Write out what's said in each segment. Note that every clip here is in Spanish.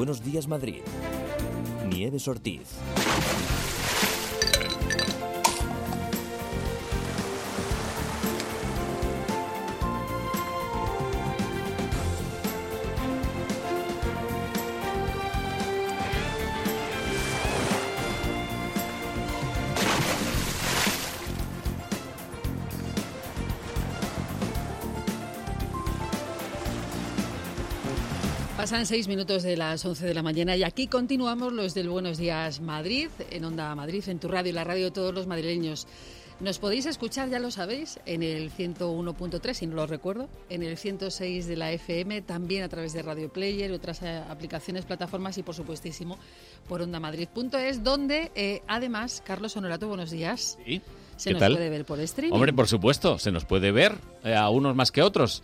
Buenos Días Madrid. Nieves Ortiz. Pasan 6 minutos de las 11 de la mañana y aquí continuamos los del Buenos Días Madrid, en Onda Madrid, en tu radio, la radio de todos los madrileños. Nos podéis escuchar, ya lo sabéis, en el 101.3, si no lo recuerdo, en el 106 de la FM, también a través de Radio Player y otras aplicaciones, plataformas y, por supuestísimo, por ondamadrid.es, donde, además, Carlos Honorato, buenos días. Sí. Se nos puede ver por streaming. Hombre, por supuesto, se nos puede ver, a unos más que otros.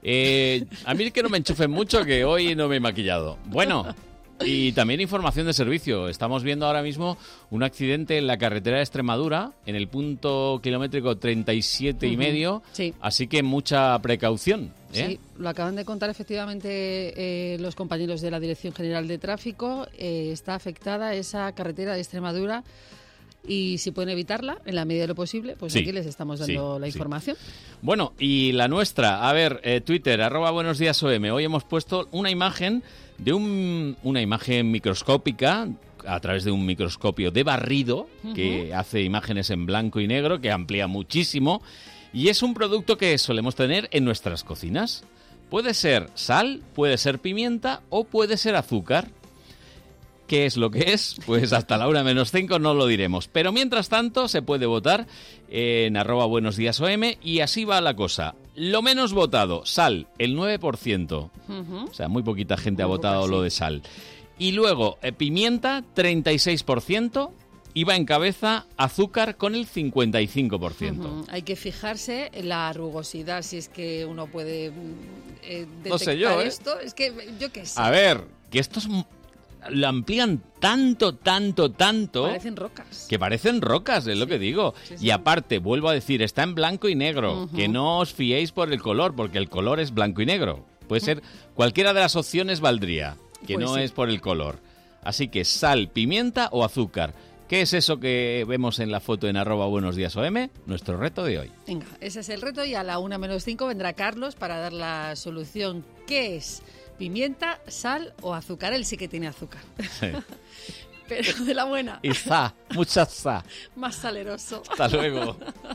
A mí que no me enchufen mucho, que hoy no me he maquillado. Bueno, y también información de servicio. Estamos viendo ahora mismo un accidente en la carretera de Extremadura, en el punto kilométrico 37 y medio. Sí. Así que mucha precaución. Sí, lo acaban de contar efectivamente los compañeros de la Dirección General de Tráfico. Está afectada esa carretera de Extremadura. Y si pueden evitarla, en la medida de lo posible, pues sí, aquí les estamos dando la información. Bueno, y la nuestra, a ver, Twitter, @buenosdíasOM. Hoy hemos puesto una imagen de una imagen microscópica a través de un microscopio de barrido que hace imágenes en blanco y negro, que amplía muchísimo, y es un producto que solemos tener en nuestras cocinas. Puede ser sal, puede ser pimienta o puede ser azúcar. ¿Qué es lo que es? Pues hasta la 1:05 no lo diremos. Pero mientras tanto se puede votar en @buenosdíasOM y así va la cosa. Lo menos votado, sal, el 9%. O sea, muy poquita gente ha votado lo de sal. Y luego, pimienta, 36%. Y va en cabeza azúcar con el 55%. Hay que fijarse en la rugosidad, si es que uno puede detectar no sé yo, esto. Es que yo qué sé. A ver, que estos lo amplían tanto. Parecen rocas. Que parecen rocas, es lo que digo. Sí. Y aparte, vuelvo a decir, está en blanco y negro. Que no os fiéis por el color, porque el color es blanco y negro. Puede ser, cualquiera de las opciones valdría, que pues no sí. es por el color. Así que sal, pimienta o azúcar. ¿Qué es eso que vemos en la foto en @buenosdíasOM? Nuestro reto de hoy. Venga, ese es el reto y a la 1:05 vendrá Carlos para dar la solución. ¿Qué es? ¿Pimienta, sal o azúcar? Él sí que tiene azúcar. Sí. Pero de la buena. Y mucha za. Más saleroso. Hasta luego.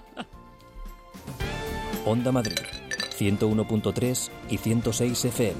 Onda Madrid, 101.3 y 106 FM.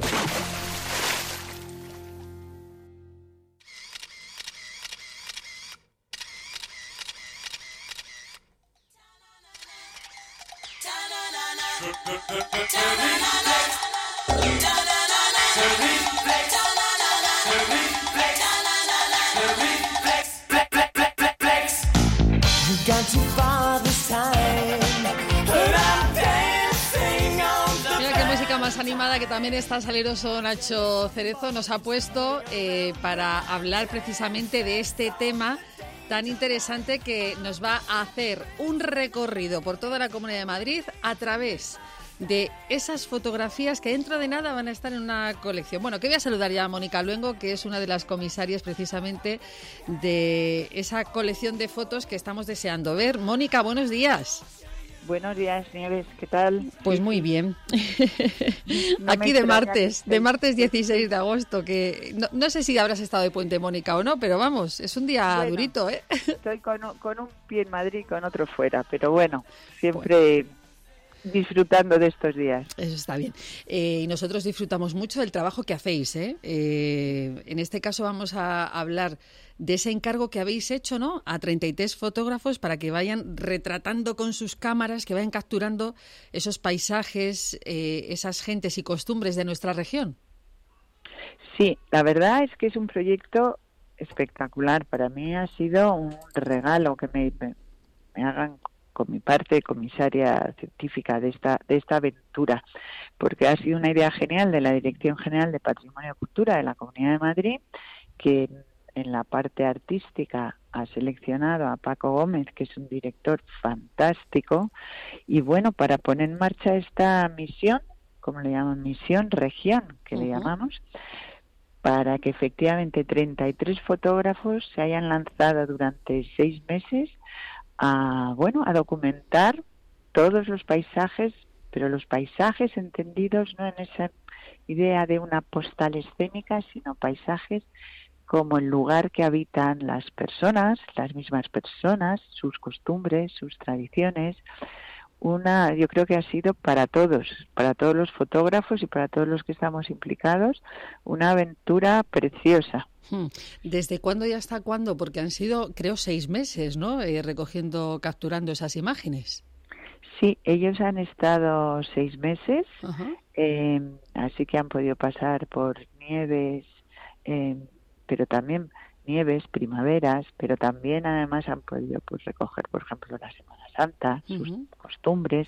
Mira qué música más animada, que también está saleroso Nacho Cerezo nos ha puesto para hablar precisamente de este tema tan interesante que nos va a hacer un recorrido por toda la Comunidad de Madrid a través de esas fotografías que dentro de nada van a estar en una colección. Bueno, que voy a saludar ya a Mónica Luengo, que es una de las comisarias precisamente de esa colección de fotos que estamos deseando ver. Mónica, buenos días. Buenos días, señores, ¿qué tal? Pues muy bien. No Aquí me de martes extraña 16 de agosto, que no sé si habrás estado de puente, Mónica, o no, pero vamos, es un día Bueno, durito, ¿eh? Estoy con un pie en Madrid y con otro fuera, pero bueno, siempre disfrutando de estos días. Eso está bien. Y nosotros disfrutamos mucho del trabajo que hacéis, ¿eh? En este caso vamos a hablar de ese encargo que habéis hecho, ¿no? A 33 fotógrafos para que vayan retratando con sus cámaras, que vayan capturando esos paisajes, esas gentes y costumbres de nuestra región. Sí, la verdad es que es un proyecto espectacular. Para mí ha sido un regalo que me hagan con mi parte comisaria científica de esta aventura, porque ha sido una idea genial de la Dirección General de Patrimonio y Cultura de la Comunidad de Madrid, que en la parte artística ha seleccionado a Paco Gómez, que es un director fantástico, y bueno, para poner en marcha esta misión, como le llaman, misión región, que le llamamos, para que efectivamente 33 fotógrafos se hayan lanzado durante 6 meses a documentar todos los paisajes, pero los paisajes entendidos no en esa idea de una postal escénica, sino paisajes como el lugar que habitan las personas, las mismas personas, sus costumbres, sus tradiciones. Yo creo que ha sido para todos los fotógrafos y para todos los que estamos implicados, una aventura preciosa. ¿Desde cuándo y hasta cuándo? Porque han sido, creo, 6 meses, ¿no? Capturando esas imágenes. Sí, ellos han estado 6 meses, Uh-huh. así que han podido pasar por nieves, pero también nieves, primaveras, pero también además han podido recoger, por ejemplo, la Semana Santa, sus costumbres,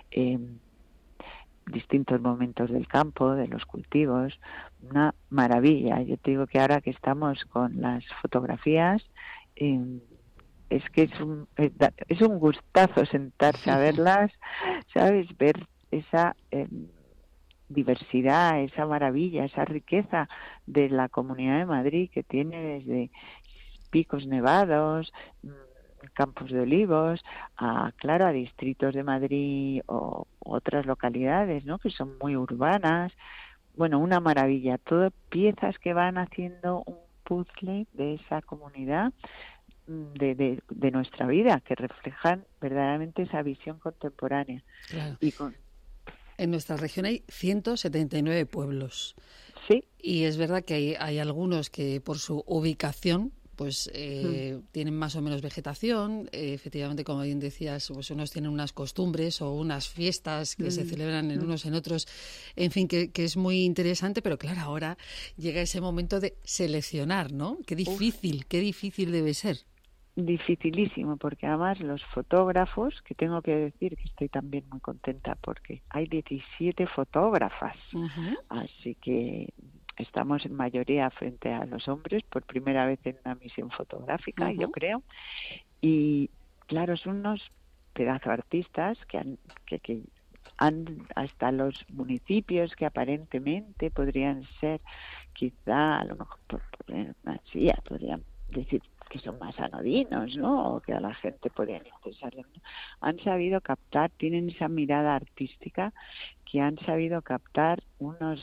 distintos momentos del campo, de los cultivos, una maravilla. Yo te digo que ahora que estamos con las fotografías, es que es un gustazo sentarse a verlas, ¿sabes? Ver esa diversidad, esa maravilla, esa riqueza de la Comunidad de Madrid, que tiene desde picos nevados, campos de olivos, a distritos de Madrid o otras localidades, ¿no?, que son muy urbanas. Bueno, una maravilla. Todo piezas que van haciendo un puzzle de esa comunidad, de nuestra vida, que reflejan verdaderamente esa visión contemporánea. Claro. Y en nuestra región hay 179 pueblos. Sí. Y es verdad que hay algunos que por su ubicación pues tienen más o menos vegetación. Efectivamente, como bien decías, pues unos tienen unas costumbres o unas fiestas que se celebran en unos en otros. En fin, que es muy interesante, pero claro, ahora llega ese momento de seleccionar, ¿no? Qué difícil debe ser. Dificilísimo, porque además los fotógrafos, que tengo que decir que estoy también muy contenta porque hay 17 fotógrafas, así que estamos en mayoría frente a los hombres por primera vez en una misión fotográfica, yo creo, y claro, son unos pedazo artistas que han hasta los municipios que aparentemente podrían ser, quizá a lo mejor podrían decir que son más anodinos, ¿no?, o que a la gente podrían interesarle, ¿no?, han sabido captar, tienen esa mirada artística que han sabido captar unas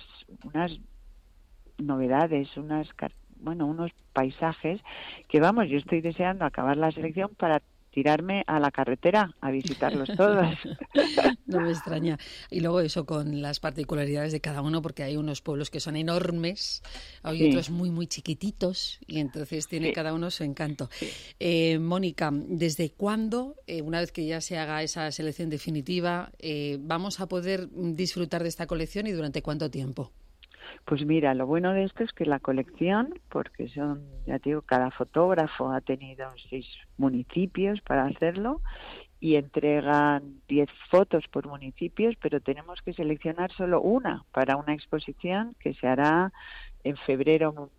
novedades, unos paisajes que, yo estoy deseando acabar la selección para tirarme a la carretera a visitarlos todos. No me extraña. Y luego eso con las particularidades de cada uno, porque hay unos pueblos que son enormes, hay otros muy, muy chiquititos, y entonces tiene cada uno su encanto. Mónica, ¿desde cuándo, una vez que ya se haga esa selección definitiva, vamos a poder disfrutar de esta colección y durante cuánto tiempo? Pues mira, lo bueno de esto es que la colección, porque son, ya te digo, cada fotógrafo ha tenido 6 municipios para hacerlo y entregan 10 fotos por municipios, pero tenemos que seleccionar solo una para una exposición que se hará en febrero,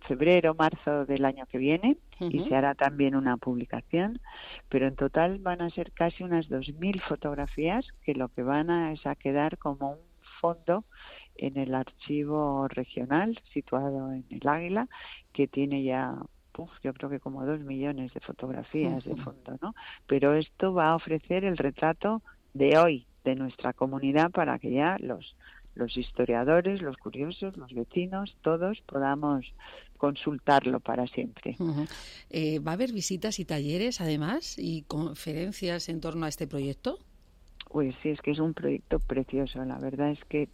marzo del año que viene, y se hará también una publicación, pero en total van a ser casi unas 2.000 fotografías que lo que van a quedar como un fondo en el archivo regional situado en el Águila, que tiene ya, yo creo que como 2 millones de fotografías de fondo, ¿no? Pero esto va a ofrecer el retrato de hoy, de nuestra comunidad, para que ya los historiadores, los curiosos, los vecinos, todos podamos consultarlo para siempre. ¿Va a haber visitas y talleres, además, y conferencias en torno a este proyecto? Pues sí, es que es un proyecto precioso. La verdad es que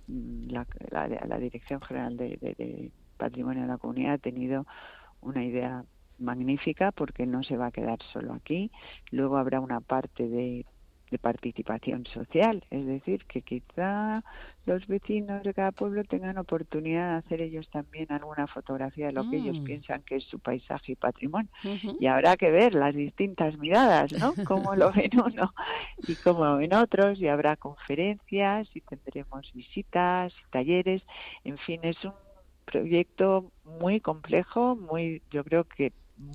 la Dirección General de Patrimonio de la Comunidad ha tenido una idea magnífica, porque no se va a quedar solo aquí. Luego habrá una parte de participación social, es decir, que quizá los vecinos de cada pueblo tengan oportunidad de hacer ellos también alguna fotografía de lo que ellos piensan que es su paisaje y patrimonio. Y habrá que ver las distintas miradas, ¿no?, cómo lo ven uno y cómo lo ven otros, y habrá conferencias y tendremos visitas y talleres. En fin, es un proyecto muy complejo, yo creo que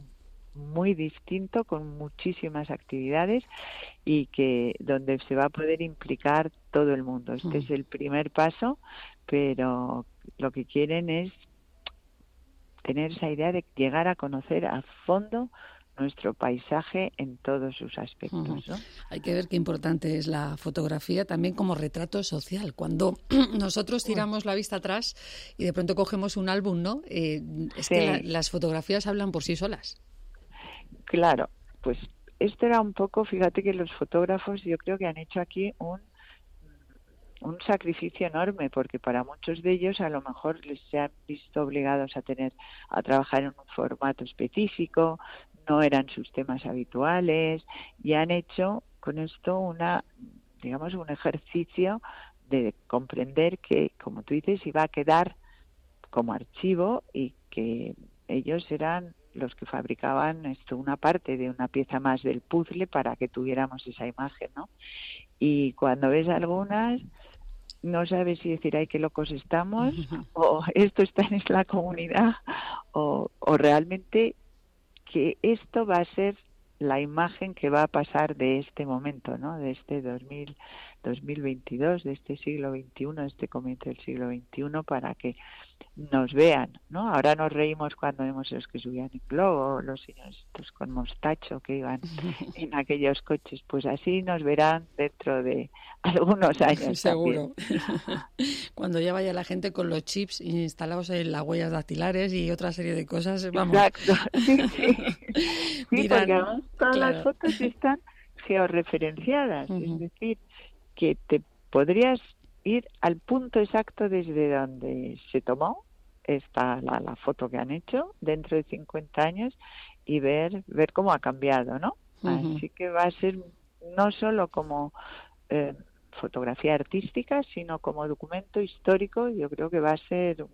muy distinto, con muchísimas actividades, y que donde se va a poder implicar todo el mundo. Este es el primer paso, pero lo que quieren es tener esa idea de llegar a conocer a fondo nuestro paisaje en todos sus aspectos, ¿no? Hay que ver qué importante es la fotografía también como retrato social. Cuando nosotros tiramos la vista atrás y de pronto cogemos un álbum, ¿no? Es que las fotografías hablan por sí solas. Claro, pues esto era un poco, fíjate que los fotógrafos yo creo que han hecho aquí un sacrificio enorme, porque para muchos de ellos a lo mejor se han visto obligados a trabajar en un formato específico, no eran sus temas habituales, y han hecho con esto un ejercicio de comprender que, como tú dices, iba a quedar como archivo y que ellos eran los que fabricaban una parte de una pieza más del puzzle para que tuviéramos esa imagen, ¿no? Y cuando ves algunas, no sabes si decir, ay, qué locos estamos, o esto está en la comunidad, o realmente que esto va a ser la imagen que va a pasar de este momento, ¿no? De este 2022, de este siglo XXI, de este comienzo del siglo XXI, para que nos vean, ¿no? Ahora nos reímos cuando vemos los que subían en globo, los señores estos con mostacho que iban en aquellos coches, pues así nos verán dentro de algunos años. Seguro. Cuando ya vaya la gente con los chips instalados en las huellas dactilares y otra serie de cosas, vamos. Exacto, sí. Dirán, porque además todas las fotos están georreferenciadas, es decir, que te podrías ir al punto exacto desde donde se tomó la foto que han hecho dentro de 50 años y ver cómo ha cambiado, ¿no? Así que va a ser no solo como fotografía artística, sino como documento histórico. Yo creo que va a ser un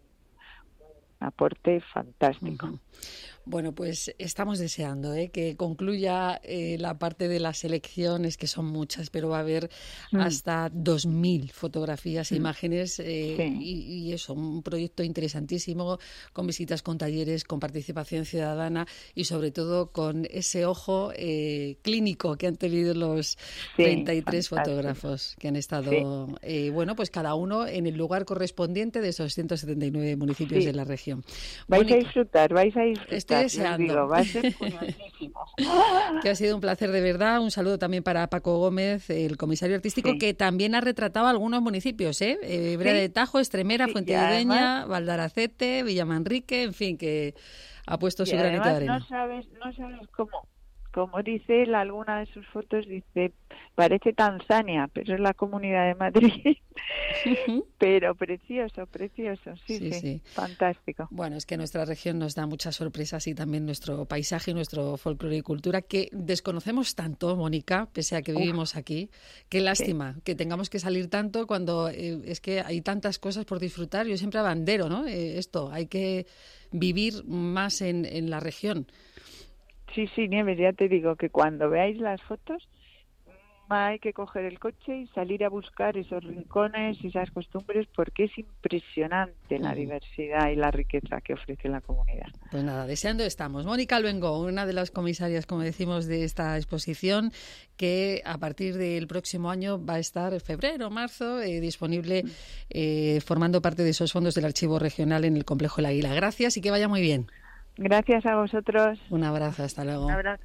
aporte fantástico. Bueno, pues estamos deseando que concluya la parte de las elecciones, que son muchas, pero va a haber hasta 2.000 fotografías e imágenes y eso, un proyecto interesantísimo, con visitas, con talleres, con participación ciudadana y sobre todo con ese ojo clínico que han tenido los 33 fotógrafos que han estado, bueno, pues cada uno en el lugar correspondiente de esos 179 municipios de la región. Vais a disfrutar. Estoy deseando. Digo, va a ser curiosísimo. Que ha sido un placer de verdad. Un saludo también para Paco Gómez, el comisario artístico, que también ha retratado algunos municipios, Breda de Tajo, Estremera, Fuentidueña, Valdaracete, Villamanrique, en fin, que ha puesto su granito de arena. No sabes cómo. Como dice él, alguna de sus fotos dice, parece Tanzania, pero es la Comunidad de Madrid. Pero precioso, sí, fantástico. Bueno, es que nuestra región nos da muchas sorpresas y también nuestro paisaje, nuestro folclore y cultura, que desconocemos tanto, Mónica, pese a que vivimos aquí. Qué lástima que tengamos que salir tanto cuando es que hay tantas cosas por disfrutar. Yo siempre abandero, ¿no? Esto, hay que vivir más en la región. Sí, Nieves, ya te digo que cuando veáis las fotos hay que coger el coche y salir a buscar esos rincones y esas costumbres, porque es impresionante la diversidad y la riqueza que ofrece la comunidad. Pues nada, deseando estamos. Mónica Luengo, una de las comisarias, como decimos, de esta exposición, que a partir del próximo año va a estar en febrero o marzo disponible, formando parte de esos fondos del Archivo Regional en el Complejo El Águila. Gracias y que vaya muy bien. Gracias a vosotros. Un abrazo, hasta luego. Un abrazo.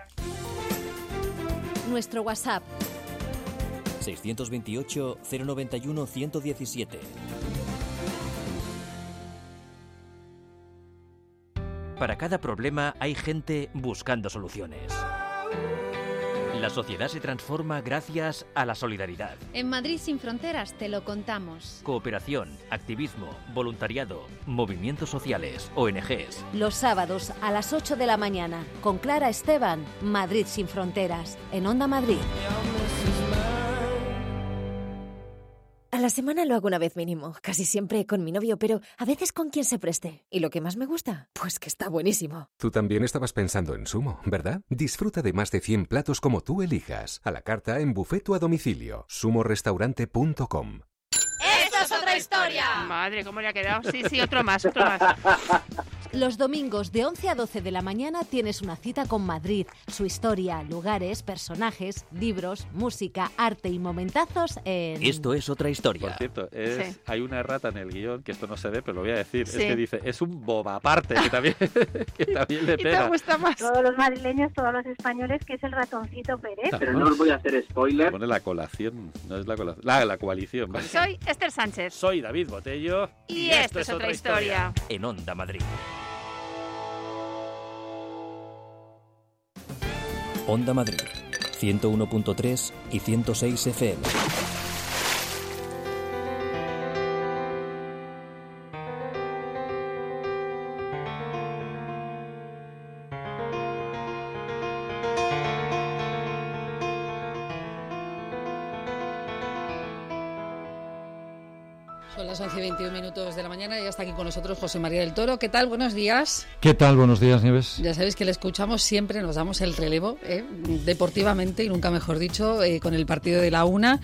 Nuestro WhatsApp 628 091 117. Para cada problema hay gente buscando soluciones. La sociedad se transforma gracias a la solidaridad. En Madrid Sin Fronteras te lo contamos. Cooperación, activismo, voluntariado, movimientos sociales, ONGs. Los sábados a las 8 de la mañana con Clara Esteban, Madrid Sin Fronteras, en Onda Madrid. A la semana lo hago una vez mínimo, casi siempre con mi novio, pero a veces con quien se preste. ¿Y lo que más me gusta? Pues que está buenísimo. Tú también estabas pensando en Sumo, ¿verdad? Disfruta de más de 100 platos como tú elijas, a la carta, en buffet o a domicilio. sumorestaurante.com. ¡Esto es otra historia! Madre, ¿cómo le ha quedado? Sí, otro más. Los domingos de 11 a 12 de la mañana tienes una cita con Madrid, su historia, lugares, personajes, libros, música, arte y momentazos en... Esto es otra historia. Por cierto, hay una errata en el guión, que esto no se ve, pero lo voy a decir. Sí. Es que dice, es un bobaparte, que también, que también le ¿Y te pega. gusta más? Todos los madrileños, todos los españoles, que es el ratoncito Pérez. Pero no os voy a hacer spoiler. Pone la colación, no es la colación. La coalición. ¿Vale? Soy Esther Sánchez. Soy David Botello. Y esto es otra historia. En Onda Madrid. Onda Madrid, 101.3 y 106 FM. Son las 11:21 de la mañana y ya está aquí con nosotros José María del Toro. ¿Qué tal? Buenos días. ¿Qué tal? Buenos días, Nieves. Ya sabéis que le escuchamos siempre, nos damos el relevo, deportivamente, y nunca mejor dicho, con el partido de la una.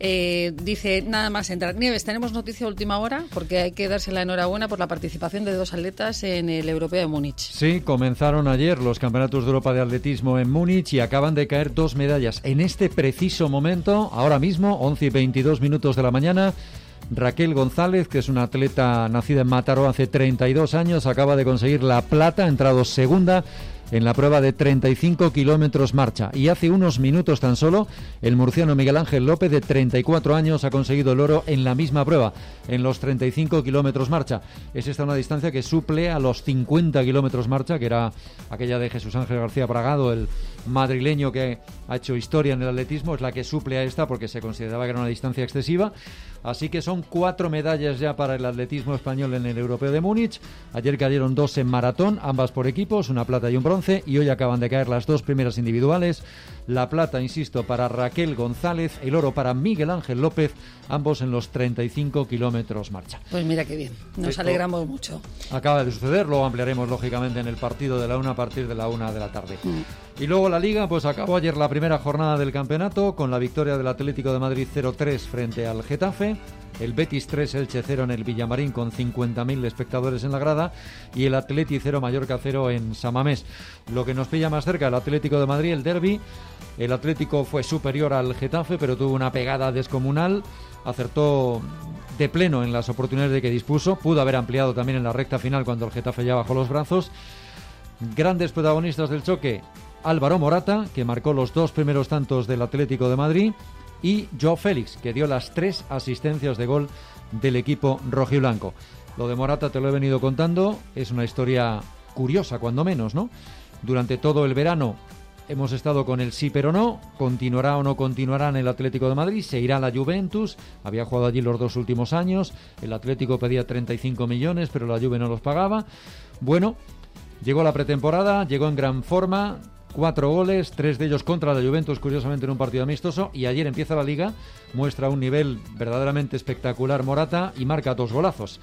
Dice, nada más entrar. Nieves, tenemos noticia de última hora, porque hay que darse la enhorabuena por la participación de 2 atletas en el Europeo de Múnich. Sí, comenzaron ayer los Campeonatos de Europa de Atletismo en Múnich y acaban de caer 2 medallas. En este preciso momento, ahora mismo, 11:22 de la mañana, Raquel González, que es una atleta nacida en Mataró hace 32 años, acaba de conseguir la plata, ha entrado segunda en la prueba de 35 kilómetros marcha. Y hace unos minutos tan solo, el murciano Miguel Ángel López, de 34 años, ha conseguido el oro en la misma prueba, en los 35 kilómetros marcha. Es esta una distancia que suple a los 50 kilómetros marcha, que era aquella de Jesús Ángel García Bragado, el madrileño que ha hecho historia en el atletismo. Es la que suple a esta porque se consideraba que era una distancia excesiva. Así que son 4 medallas ya para el atletismo español en el Europeo de Múnich. Ayer cayeron 2 en maratón, ambas por equipos, una plata y un bronce, y hoy acaban de caer las 2 primeras individuales. La plata, insisto, para Raquel González, el oro para Miguel Ángel López, ambos en los 35 kilómetros marcha. Pues mira qué bien, nos alegramos mucho. Acaba de suceder, luego ampliaremos lógicamente en el partido de la una a partir de la 1 de la tarde. Y luego la Liga, pues acabó ayer la primera jornada del campeonato con la victoria del Atlético de Madrid 0-3 frente al Getafe. El Betis 3, Elche 0 en el Villamarín con 50.000 espectadores en la grada, y el Atleti 0, Mallorca 0 en San Mamés. Lo que nos pilla más cerca, el Atlético de Madrid, el derbi. El Atlético fue superior al Getafe, pero tuvo una pegada descomunal, acertó de pleno en las oportunidades de que dispuso, pudo haber ampliado también en la recta final cuando el Getafe ya bajó los brazos. Grandes protagonistas del choque, Álvaro Morata, que marcó los 2 primeros tantos del Atlético de Madrid, y Joao Félix, que dio las 3 asistencias de gol del equipo rojiblanco. Lo de Morata te lo he venido contando, es una historia curiosa cuando menos, ¿no? Durante todo el verano hemos estado con el sí pero no, continuará o no continuará en el Atlético de Madrid, se irá a la Juventus, había jugado allí los 2 últimos años, el Atlético pedía 35 millones, pero la Juve no los pagaba. Bueno, llegó la pretemporada, llegó en gran forma, 4 goles, 3 de ellos contra la Juventus, curiosamente en un partido amistoso, y ayer empieza la Liga, muestra un nivel verdaderamente espectacular Morata y marca 2 golazos.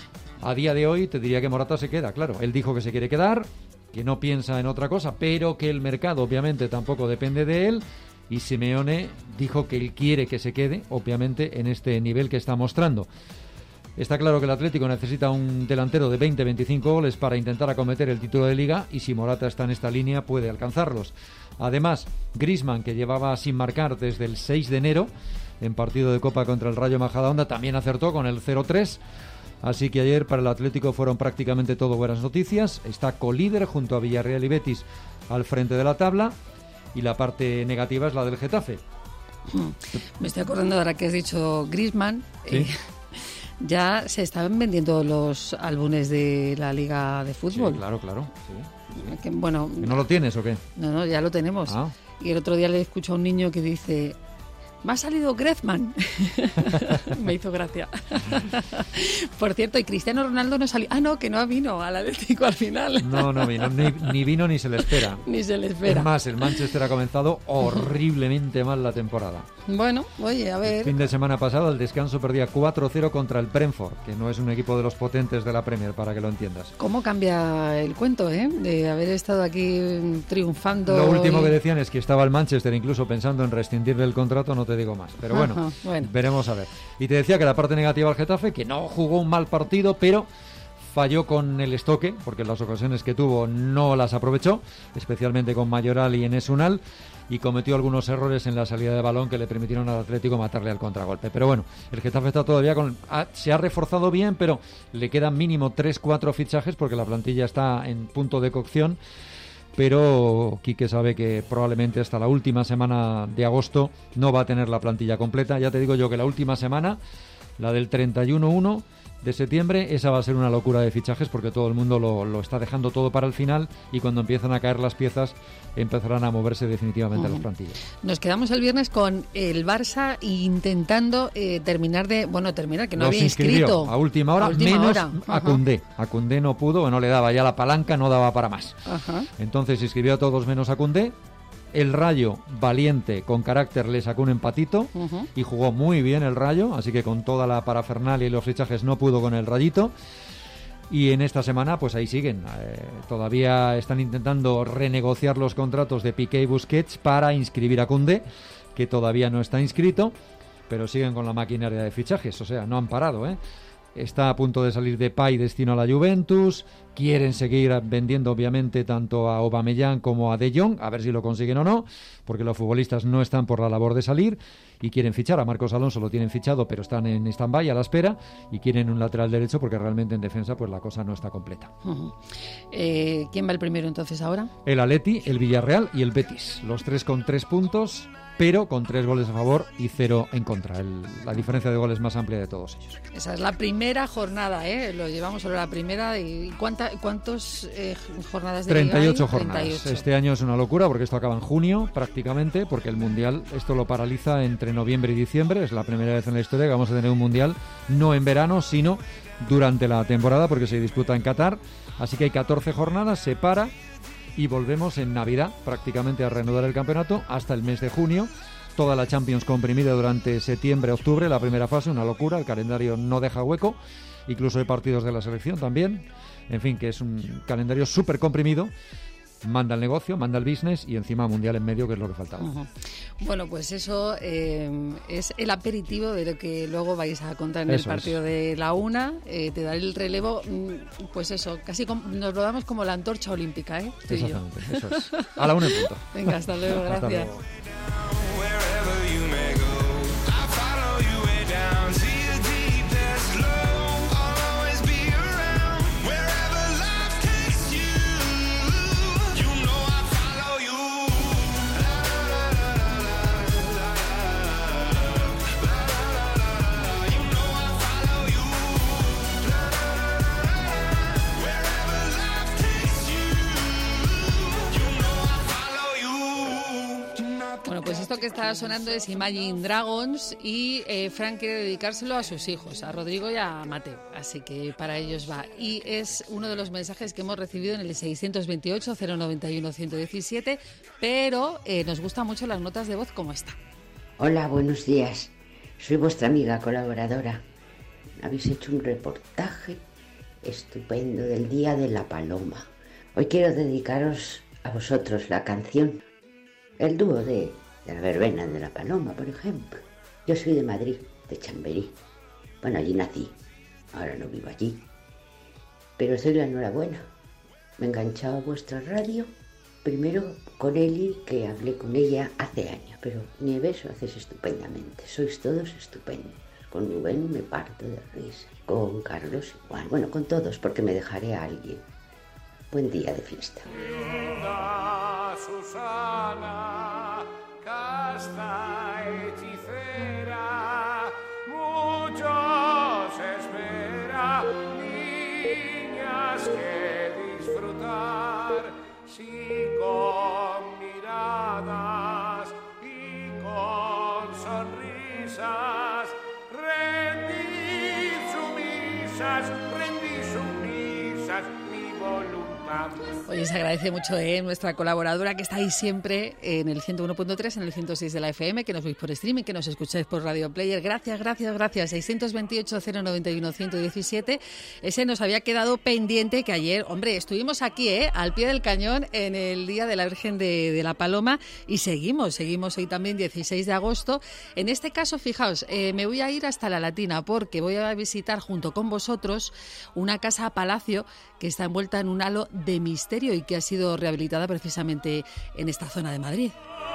A día de hoy te diría que Morata se queda, claro, él dijo que se quiere quedar, que no piensa en otra cosa, pero que el mercado obviamente tampoco depende de él, y Simeone dijo que él quiere que se quede, obviamente, en este nivel que está mostrando. Está claro que el Atlético necesita un delantero de 20-25 goles para intentar acometer el título de Liga, y si Morata está en esta línea puede alcanzarlos. Además, Griezmann, que llevaba sin marcar desde el 6 de enero en partido de Copa contra el Rayo Majadahonda, también acertó con el 0-3. Así que ayer para el Atlético fueron prácticamente todo buenas noticias. Está colíder junto a Villarreal y Betis al frente de la tabla, y la parte negativa es la del Getafe. Me estoy acordando ahora que has dicho Griezmann. ¿Sí? Ya se estaban vendiendo los álbumes de la Liga de Fútbol. Sí, claro. Sí. Que, bueno, ¿No lo tienes o qué? No, ya lo tenemos. Ah. Y el otro día le escucho a un niño que dice: me ha salido Griezmann. Me hizo gracia. Por cierto, y Cristiano Ronaldo no salió. Ah, no, que no vino al Atlético al final. No vino, ni vino ni se le espera. Ni se le espera. Es más, el Manchester ha comenzado horriblemente mal la temporada. Bueno, oye, a ver. El fin de semana pasado, al descanso, perdía 4-0 contra el Brentford, que no es un equipo de los potentes de la Premier, para que lo entiendas. ¿Cómo cambia el cuento, de haber estado aquí triunfando? Lo último que decían es que estaba el Manchester incluso pensando en rescindirle el contrato, no te digo más. Pero bueno, veremos a ver. Y te decía que la parte negativa al Getafe, que no jugó un mal partido, pero falló con el estoque, porque las ocasiones que tuvo no las aprovechó, especialmente con Mayoral y Enes Unal, y cometió algunos errores en la salida de balón que le permitieron al Atlético matarle al contragolpe. Pero bueno, el Getafe está todavía se ha reforzado bien, pero le quedan mínimo 3-4 fichajes porque la plantilla está en punto de cocción. Pero Quique sabe que probablemente hasta la última semana de agosto no va a tener la plantilla completa. Ya te digo yo que la última semana, la del 31-1 de septiembre, esa va a ser una locura de fichajes porque todo el mundo lo está dejando todo para el final, y cuando empiezan a caer las piezas empezarán a moverse definitivamente las plantillas. Nos quedamos el viernes con el Barça intentando terminar, que no Los había inscrito a última hora, menos a Koundé. A Koundé no pudo, no le daba ya la palanca, no daba para más. Ajá. Entonces inscribió a todos menos a Koundé. El Rayo, valiente, con carácter, le sacó un empatito y jugó muy bien el Rayo, así que con toda la parafernalia y los fichajes no pudo con el Rayito. Y en esta semana, pues ahí siguen. Todavía están intentando renegociar los contratos de Piqué y Busquets para inscribir a Koundé, que todavía no está inscrito, pero siguen con la maquinaria de fichajes, o sea, no han parado, Está a punto de salir Depay, destino a la Juventus. Quieren seguir vendiendo, obviamente, tanto a Aubameyang como a De Jong, a ver si lo consiguen o no, porque los futbolistas no están por la labor de salir y quieren fichar. A Marcos Alonso lo tienen fichado, pero están en stand-by a la espera, y quieren un lateral derecho porque realmente en defensa pues la cosa no está completa. ¿Quién va el primero entonces ahora? El Atleti, el Villarreal y el Betis. Los tres con 3 puntos, pero con 3 goles a favor y 0 en contra. La diferencia de goles más amplia de todos ellos. Esa es la primera jornada, lo llevamos sobre la primera. ¿Y cuántas jornadas de 38 Liga hay? jornadas. 38. Este año es una locura porque esto acaba en junio prácticamente, porque el Mundial esto lo paraliza entre noviembre y diciembre. Es la primera vez en la historia que vamos a tener un Mundial no en verano, sino durante la temporada, porque se disputa en Qatar. Así que hay 14 jornadas, se para y volvemos en Navidad prácticamente a reanudar el campeonato hasta el mes de junio. Toda la Champions comprimida durante septiembre, octubre, la primera fase, una locura. El calendario no deja hueco, incluso hay partidos de la selección también. En fin, que es un calendario súper comprimido. Manda el negocio, manda el business y encima Mundial en medio, que es lo que faltaba. Bueno, pues eso es el aperitivo de lo que luego vais a contar en Eso el partido de la 1. Te daré el relevo, pues eso, casi nos lo damos como la antorcha olímpica, tú y yo. Exactamente, eso es. A la 1 en punto. Venga, hasta luego, gracias. Hasta luego. Bueno, pues esto que está sonando es Imagine Dragons y Frank quiere dedicárselo a sus hijos, a Rodrigo y a Mateo, así que para ellos va. Y es uno de los mensajes que hemos recibido en el 628-091-117, pero nos gustan mucho las notas de voz como esta. Hola, buenos días. Soy vuestra amiga colaboradora. Habéis hecho un reportaje estupendo del Día de la Paloma. Hoy quiero dedicaros a vosotros la canción. El dúo de la verbena de la Paloma, por ejemplo. Yo soy de Madrid, de Chamberí. Bueno, allí nací. Ahora no vivo allí. Pero os doy la enhorabuena. Me he enganchado a vuestra radio. Primero con Eli, que hablé con ella hace años. Pero Nieves lo haces estupendamente. Sois todos estupendos. Con Rubén me parto de risa. Con Carlos igual. Bueno, con todos, porque me dejaré a alguien. Buen día de fiesta. Susana, casta hechicera, muchos espera, niñas que disfrutar, sí, con miradas y con sonrisas, rendid sumisas mi voluntad. Oye, se agradece mucho nuestra colaboradora que está ahí siempre en el 101.3, en el 106 de la FM, que nos veis por streaming, que nos escucháis por Radio Player. Gracias. 628-091-117. Ese nos había quedado pendiente, que ayer, hombre, estuvimos aquí, al pie del cañón, en el Día de la Virgen de la Paloma, y seguimos hoy también, 16 de agosto. En este caso, fijaos, me voy a ir hasta La Latina, porque voy a visitar junto con vosotros una casa-palacio que está envuelta en un halo de misterio y que ha sido rehabilitada precisamente en esta zona de Madrid.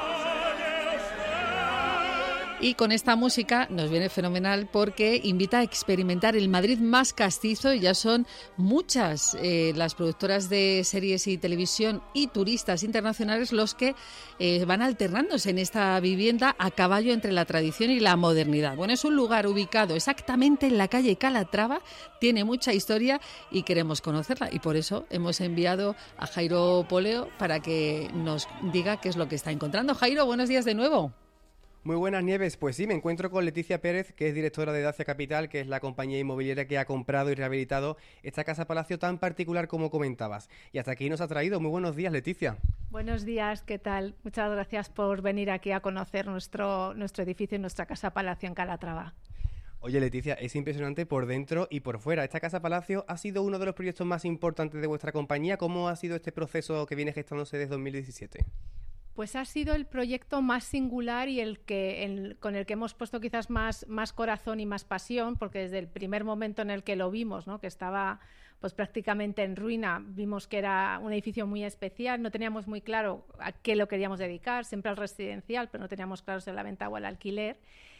Y con esta música nos viene fenomenal porque invita a experimentar el Madrid más castizo, y ya son muchas las productoras de series y televisión y turistas internacionales los que van alternándose en esta vivienda a caballo entre la tradición y la modernidad. Bueno, es un lugar ubicado exactamente en la calle Calatrava, tiene mucha historia y queremos conocerla, y por eso hemos enviado a Jairo Poleo para que nos diga qué es lo que está encontrando. Jairo, buenos días de nuevo. Muy buenas, Nieves. Pues sí, me encuentro con Leticia Pérez, que es directora de Dacia Capital, que es la compañía inmobiliaria que ha comprado y rehabilitado esta casa-palacio tan particular como comentabas. Y hasta aquí nos ha traído. Muy buenos días, Leticia. Buenos días, ¿qué tal? Muchas gracias por venir aquí a conocer nuestro edificio y nuestra casa-palacio en Calatrava. Oye, Leticia, es impresionante por dentro y por fuera. Esta casa-palacio ha sido uno de los proyectos más importantes de vuestra compañía. ¿Cómo ha sido este proceso que viene gestándose desde 2017? Pues ha sido el proyecto más singular y con el que hemos puesto quizás más corazón y más pasión, porque desde el primer momento en el que lo vimos, ¿no?, que estaba pues prácticamente en ruina, vimos que era un edificio muy especial, no teníamos muy claro a qué lo queríamos dedicar, siempre al residencial, pero no teníamos claro si a la venta o al alquiler.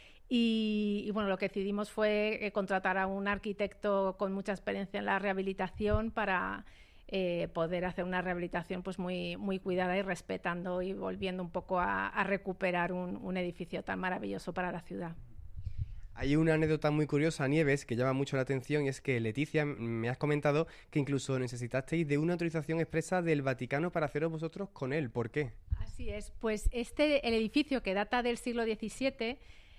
Y bueno, lo que decidimos fue contratar a un arquitecto con mucha experiencia en la rehabilitación para poder hacer una rehabilitación pues muy cuidada y respetando y volviendo un poco a recuperar un edificio tan maravilloso para la ciudad. Hay una anécdota muy curiosa, Nieves, que llama mucho la atención, y es que, Leticia, me has comentado que incluso necesitasteis de una autorización expresa del Vaticano para haceros vosotros con él. ¿Por qué? Así es, pues el edificio, que data del siglo XVII,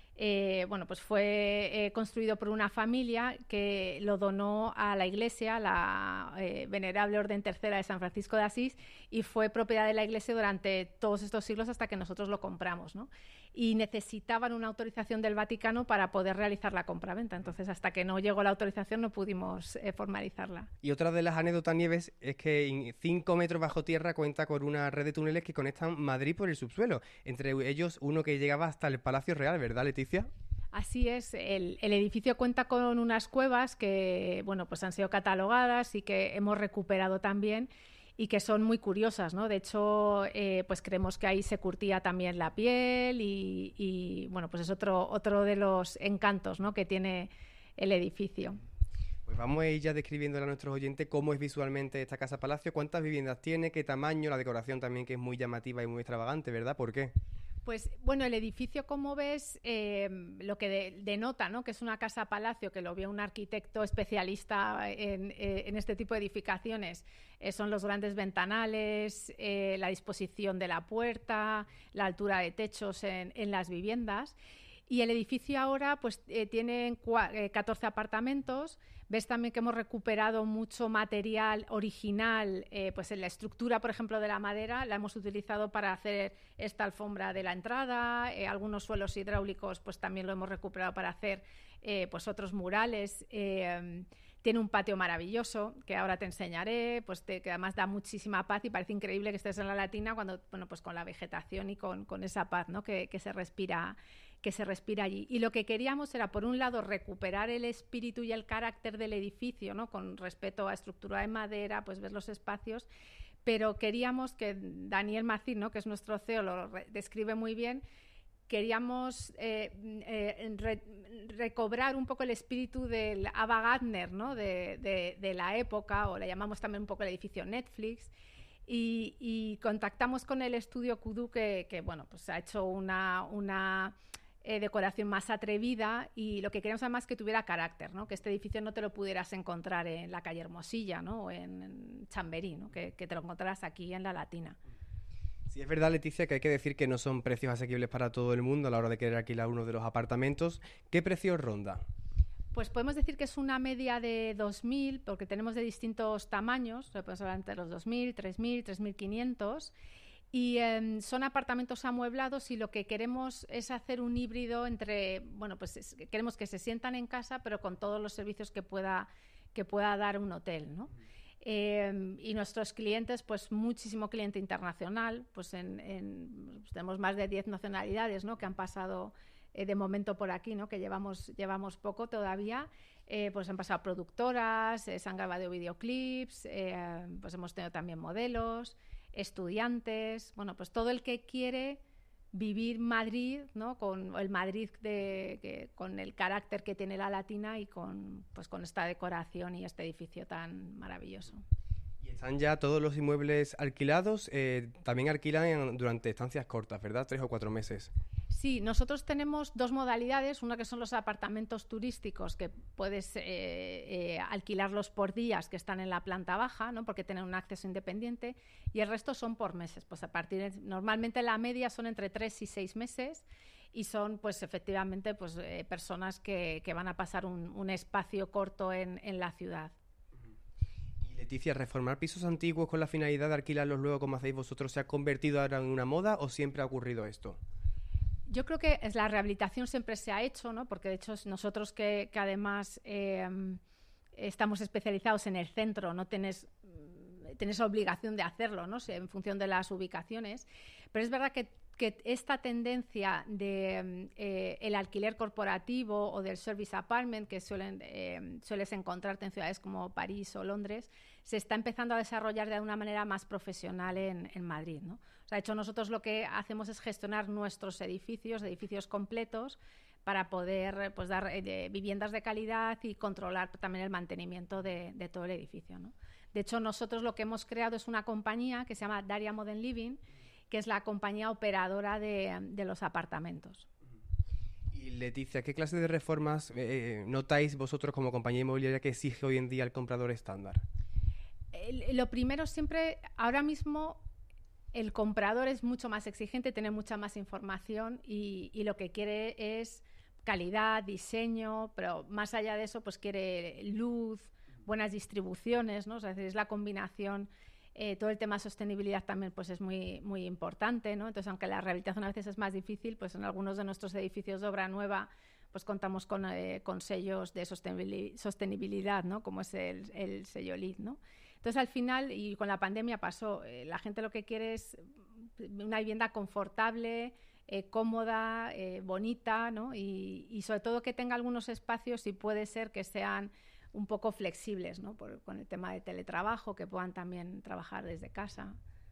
pues fue construido por una familia que lo donó a la Iglesia, la Venerable Orden Tercera de San Francisco de Asís, y fue propiedad de la Iglesia durante todos estos siglos hasta que nosotros lo compramos, ¿no? Y necesitaban una autorización del Vaticano para poder realizar la compraventa. Entonces, hasta que no llegó la autorización no pudimos formalizarla. Y otra de las anécdotas, Nieves, es que en 5 metros bajo tierra cuenta con una red de túneles que conectan Madrid por el subsuelo. Entre ellos, uno que llegaba hasta el Palacio Real, ¿verdad, Leticia? Así es, el edificio cuenta con unas cuevas que, pues han sido catalogadas y que hemos recuperado también, y que son muy curiosas, ¿no? De hecho, pues creemos que ahí se curtía también la piel y pues es otro de los encantos, ¿no?, que tiene el edificio. Pues vamos a ir ya describiéndole a nuestros oyentes cómo es visualmente esta casa-palacio, cuántas viviendas tiene, qué tamaño, la decoración también, que es muy llamativa y muy extravagante, ¿verdad? ¿Por qué? Pues bueno, el edificio, como ves, lo que denota, ¿no?, que es una casa-palacio, que lo vio un arquitecto especialista en este tipo de edificaciones, son los grandes ventanales, la disposición de la puerta, la altura de techos en las viviendas. Y el edificio ahora pues tiene 14 apartamentos. Ves también que hemos recuperado mucho material original, pues en la estructura, por ejemplo, de la madera, la hemos utilizado para hacer esta alfombra de la entrada, algunos suelos hidráulicos pues también lo hemos recuperado para hacer pues otros murales. Tiene un patio maravilloso que ahora te enseñaré, pues que además da muchísima paz, y parece increíble que estés en la Latina cuando, pues con la vegetación y con esa paz, ¿no?, que se respira allí. Y lo que queríamos era, por un lado, recuperar el espíritu y el carácter del edificio, ¿no?, con respecto a estructura de madera, pues ves los espacios, pero queríamos que Daniel Macín, ¿no?, que es nuestro CEO, lo describe muy bien. Queríamos recobrar un poco el espíritu del Ava Gardner, ¿no?, de la época, o le llamamos también un poco el edificio Netflix, y contactamos con el estudio Kudu, que pues ha hecho una decoración más atrevida, y lo que queríamos además es que tuviera carácter, ¿no?, que este edificio no te lo pudieras encontrar en la calle Hermosilla, ¿no?, o en Chamberí, ¿no?, que te lo encontrarás aquí en la Latina. Sí, es verdad, Leticia, que hay que decir que no son precios asequibles para todo el mundo a la hora de querer alquilar uno de los apartamentos. ¿Qué precio ronda? Pues podemos decir que es una media de 2.000, porque tenemos de distintos tamaños, podemos hablar entre los 2.000, 3.000, 3.500, y son apartamentos amueblados, y lo que queremos es hacer un híbrido entre, bueno, pues queremos que se sientan en casa, pero con todos los servicios que pueda dar un hotel, ¿no? Y nuestros clientes, pues muchísimo cliente internacional, pues tenemos más de 10 nacionalidades, ¿no?, que han pasado de momento por aquí, ¿no?, que llevamos poco todavía. Pues han pasado productoras, se han grabado videoclips, pues hemos tenido también modelos, estudiantes, bueno, pues todo el que quiere vivir Madrid, ¿no?, con el Madrid con el carácter que tiene la Latina, y con esta decoración y este edificio tan maravilloso. Y están ya todos los inmuebles alquilados, también alquilan durante estancias cortas, ¿verdad? 3 o 4 meses. Sí, nosotros tenemos 2 modalidades, una que son los apartamentos turísticos, que puedes alquilarlos por días, que están en la planta baja, ¿no?, porque tienen un acceso independiente, y el resto son por meses. Pues normalmente la media son entre 3 y 6 meses, y son pues efectivamente pues personas que van a pasar un espacio corto en la ciudad. Y Leticia, ¿reformar pisos antiguos con la finalidad de alquilarlos luego, como hacéis vosotros, se ha convertido ahora en una moda, o siempre ha ocurrido esto? Yo creo que la rehabilitación siempre se ha hecho, ¿no?, porque de hecho nosotros que además estamos especializados en el centro, no tenés obligación de hacerlo, ¿no?, en función de las ubicaciones, pero es verdad que esta tendencia de el alquiler corporativo o del service apartment, que sueles encontrarte en ciudades como París o Londres, se está empezando a desarrollar de una manera más profesional en Madrid, ¿no? O sea, de hecho, nosotros lo que hacemos es gestionar nuestros edificios completos, para poder pues dar viviendas de calidad y controlar también el mantenimiento de todo el edificio, ¿no? De hecho, nosotros lo que hemos creado es una compañía que se llama Daria Modern Living, que es la compañía operadora de los apartamentos. Y Leticia, ¿qué clase de reformas notáis vosotros como compañía inmobiliaria que exige hoy en día el comprador estándar? Lo primero, siempre, ahora mismo, el comprador es mucho más exigente, tiene mucha más información, y lo que quiere es calidad, diseño, pero más allá de eso, pues quiere luz, buenas distribuciones, ¿no? O sea, es la combinación. Todo el tema de sostenibilidad también pues es muy, muy importante, ¿no? Entonces, aunque la rehabilitación a veces es más difícil, pues en algunos de nuestros edificios de obra nueva pues contamos con sellos de sostenibilidad, ¿no?, como es el sello LEED, ¿no? Entonces, al final, y con la pandemia pasó, la gente lo que quiere es una vivienda confortable, cómoda, bonita, ¿no? Y sobre todo que tenga algunos espacios, si puede ser, que sean un poco flexibles, ¿no?, con el tema de teletrabajo, que puedan también trabajar desde casa.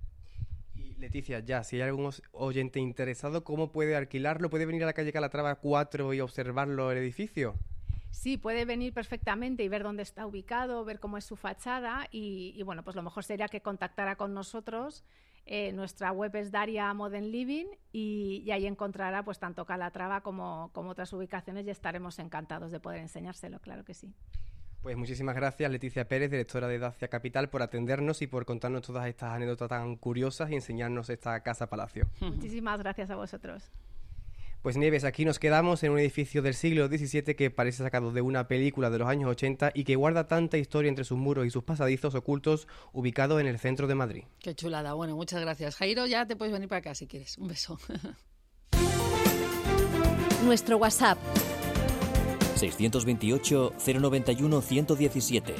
Y Leticia, ya, si hay algún oyente interesado, ¿cómo puede alquilarlo? ¿Puede venir a la calle Calatrava 4 y observarlo el edificio? Sí, puede venir perfectamente y ver dónde está ubicado, ver cómo es su fachada, y bueno, pues lo mejor sería que contactara con nosotros. Nuestra web es Daria Modern Living, y ahí encontrará pues tanto Calatrava como otras ubicaciones, y estaremos encantados de poder enseñárselo, claro que sí. Pues muchísimas gracias, Leticia Pérez, directora de Dacia Capital, por atendernos y por contarnos todas estas anécdotas tan curiosas y enseñarnos esta casa palacio. Muchísimas gracias a vosotros. Pues Nieves, aquí nos quedamos en un edificio del siglo XVII que parece sacado de una película de los años 80 y que guarda tanta historia entre sus muros y sus pasadizos ocultos, ubicado en el centro de Madrid. Qué chulada. Bueno, muchas gracias. Jairo, ya te puedes venir para acá si quieres. Un beso. Nuestro WhatsApp 628 091 117.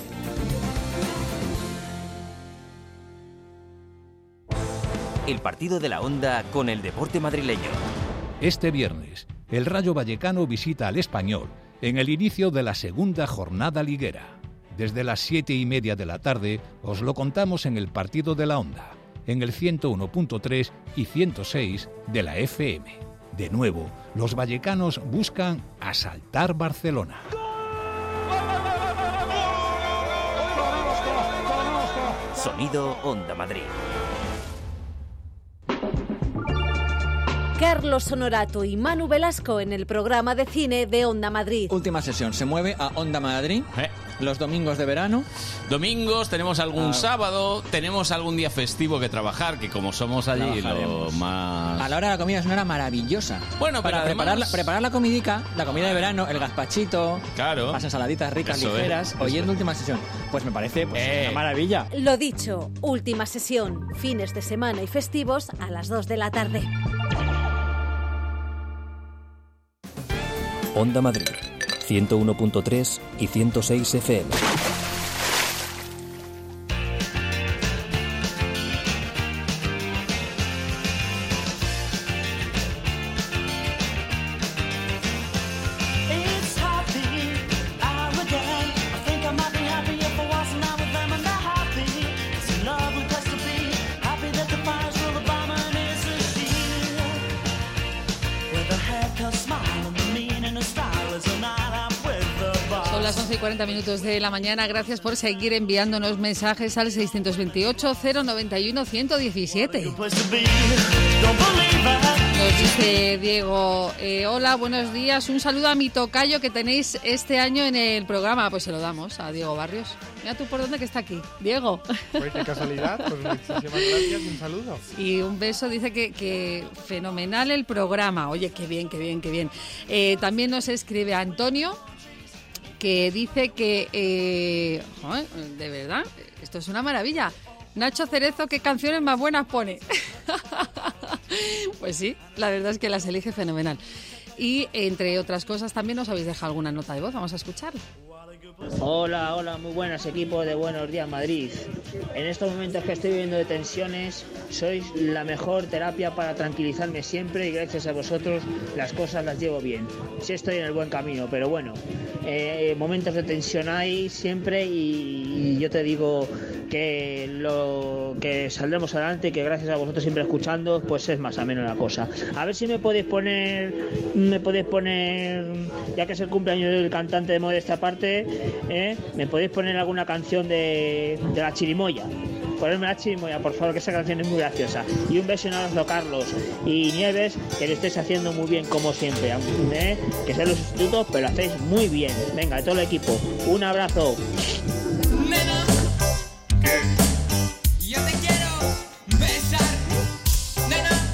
El partido de la Onda con el deporte madrileño. Este viernes, el Rayo Vallecano visita al Español en el inicio de la segunda jornada liguera. Desde las 7:30 de la tarde os lo contamos en el partido de la Onda, en el 101.3 y 106 de la FM. De nuevo, los vallecanos buscan asaltar Barcelona. Sonido Onda Madrid. Carlos Honorato y Manu Velasco en el programa de cine de Onda Madrid. Última sesión, se mueve a Onda Madrid. Los domingos de verano. Domingos, tenemos algún sábado, tenemos algún día festivo que trabajar, que como somos allí lo más... A la hora de la comida es una hora maravillosa. Bueno, para pero además... preparar la comidica, la comida de verano, el gazpachito, las ensaladitas ricas, ligeras, oyendo Última Sesión. Pues me parece una maravilla. Lo dicho, Última Sesión, fines de semana y festivos a las 2 de la tarde. Onda Madrid, 101.3 y 106 FM. Son las 11:40 de la mañana. Gracias por seguir enviándonos mensajes al 628-091-117. Nos dice Diego, hola, buenos días. Un saludo a mi tocayo que tenéis este año en el programa. Pues se lo damos a Diego Barrios. Mira tú por dónde que está aquí. Diego. Pues qué casualidad. Pues muchísimas gracias y un saludo. Y un beso. Dice que fenomenal el programa. Oye, qué bien, qué bien, qué bien. También nos escribe Antonio, que dice que, joder, de verdad, esto es una maravilla. Nacho Cerezo, ¿qué canciones más buenas pone? Pues sí, la verdad es que las elige fenomenal. Y, entre otras cosas, también nos habéis dejado alguna nota de voz. Vamos a escucharla. Hola, hola, muy buenas, equipo de Buenos Días Madrid. En estos momentos que estoy viviendo de tensiones, sois la mejor terapia para tranquilizarme siempre y gracias a vosotros las cosas las llevo bien. Sí estoy en el buen camino, pero bueno, momentos de tensión hay siempre y yo te digo que saldremos adelante y que gracias a vosotros siempre escuchando, pues es más ameno la cosa. A ver si me podéis poner, ya que es el cumpleaños del cantante de Modesta Aparte, me podéis poner alguna canción de la Chirimoya. Ponerme la Chirimoya, por favor, que esa canción es muy graciosa. Y un beso y un abrazo, Carlos y Nieves, que lo estáis haciendo muy bien como siempre, que sean los sustitutos, pero lo hacéis muy bien. Venga, todo el equipo, un abrazo. Yo te quiero besar, nena.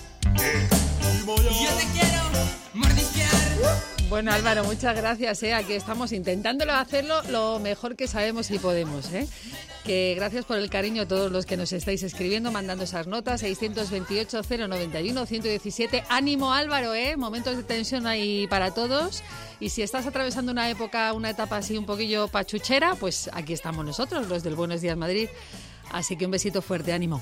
Yo te quiero mordisquear. Bueno, Álvaro, muchas gracias. Aquí estamos intentándolo hacerlo lo mejor que sabemos y podemos. Que gracias por el cariño a todos los que nos estáis escribiendo, mandando esas notas. 628-091-117. Ánimo, Álvaro, momentos de tensión ahí para todos. Y si estás atravesando una etapa así un poquillo pachuchera, pues aquí estamos nosotros, los del Buenos Días Madrid. Así que un besito fuerte, ánimo.